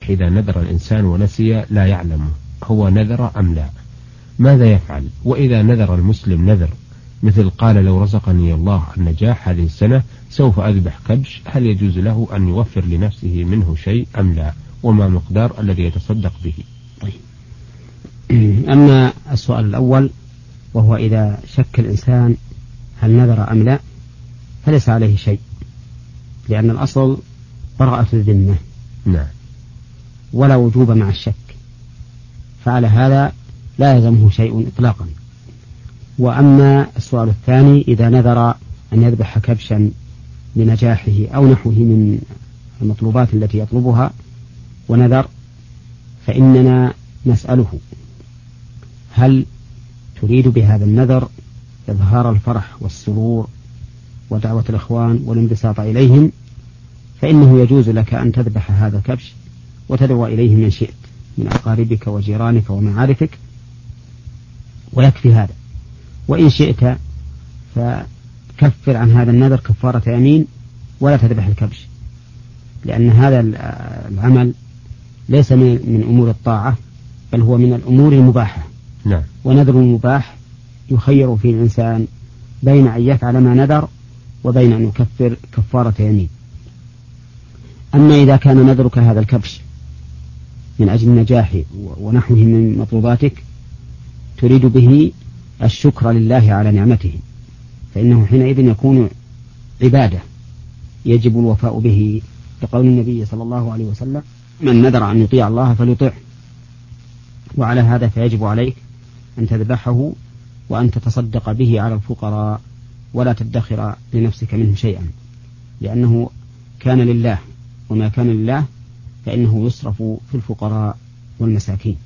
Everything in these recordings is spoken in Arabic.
إذا نذر الإنسان ونسي لا يعلم هو نذر أم لا ماذا يفعل؟ وإذا نذر المسلم نذر مثل قال لو رزقني الله النجاح هذه السنة سوف أذبح كبش، هل يجوز له أن يوفر لنفسه منه شيء أم لا؟ وما مقدار الذي يتصدق به؟ طيب. أما السؤال الأول وهو إذا شك الإنسان هل نذر أم لا فليس عليه شيء، لأن الأصل براءة الذمة نعم، ولا وجوب مع الشك، فعلى هذا لا يلزمه شيء إطلاقا. وأما السؤال الثاني إذا نذر أن يذبح كبشا لنجاحه أو نحوه من المطلوبات التي يطلبها ونذر، فإننا نسأله هل تريد بهذا النذر إظهار الفرح والسرور ودعوة الإخوان والانبساط إليهم، فإنه يجوز لك أن تذبح هذا الكبش وتدعو إليه من شئت من أقاربك وجيرانك ومعارفك ويكفي هذا. وإن شئت فكفر عن هذا النذر كفارة يمين ولا تذبح الكبش، لأن هذا العمل ليس من أمور الطاعة بل هو من الأمور المباحة. نعم. ونذر المباح يخير فيه الإنسان بين أن يفعل ما نذر وبين أن يكفر كفارة يمين. أما إذا كان نذرك هذا الكبش من أجل النجاح ونحوه من مطلوباتك تريد به الشكر لله على نعمته، فإنه حينئذ يكون عبادة يجب الوفاء به، لقول النبي صلى الله عليه وسلم من نذر أن يطيع الله فليطيعه. وعلى هذا فيجب عليك أن تذبحه وأن تتصدق به على الفقراء ولا تدخر لنفسك منه شيئا، لأنه كان لله، وما كان لله فإنه يصرف في الفقراء والمساكين.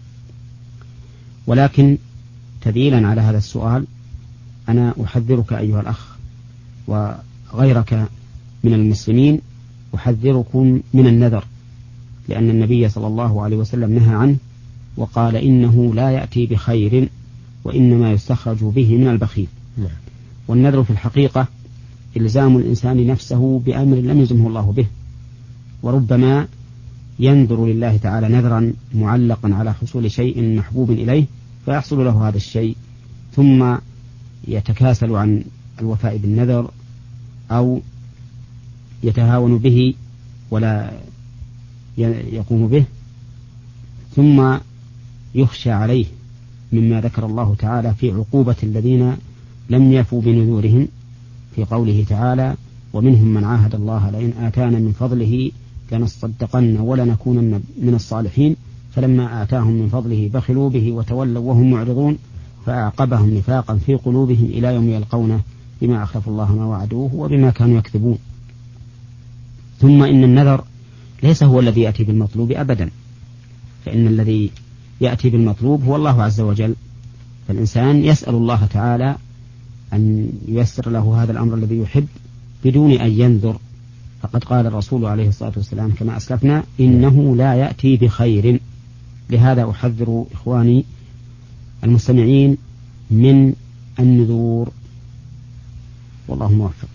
ولكن تذيلا على هذا السؤال أنا أحذرك أيها الأخ وغيرك من المسلمين، أحذركم من النذر، لأن النبي صلى الله عليه وسلم نهى عنه وقال إنه لا يأتي بخير وإنما يستخرج به من البخيل. والنذر في الحقيقة إلزام الإنسان نفسه بأمر لم يلزمه الله به، وربما ينذر لله تعالى نذرا معلقا على حصول شيء محبوب إليه فيحصل له هذا الشيء ثم يتكاسل عن الوفاء بالنذر أو يتهاون به ولا يقوم به، ثم يخشى عليه مما ذكر الله تعالى في عقوبة الذين لم يفوا بنذورهم في قوله تعالى ومنهم من عاهد الله لئن آتانا من فضله لنصدقن ولنكونن من الصالحين فلما آتاهم من فضله بخلوا به وتولوا وهم معرضون فأعقبهم نفاقا في قلوبهم إلى يوم يلقونه بما أخلفوا الله ما وعدوه وبما كانوا يكذبون. ثم إن النذر ليس هو الذي يأتي بالمطلوب أبدا، فإن الذي يأتي بالمطلوب هو الله عز وجل، فالإنسان يسأل الله تعالى أن ييسر له هذا الأمر الذي يحب بدون أن ينذر، فقد قال الرسول عليه الصلاة والسلام كما أسلفنا إنه لا يأتي بخير. لهذا أحذر إخواني المستمعين من النذور، والله موفق.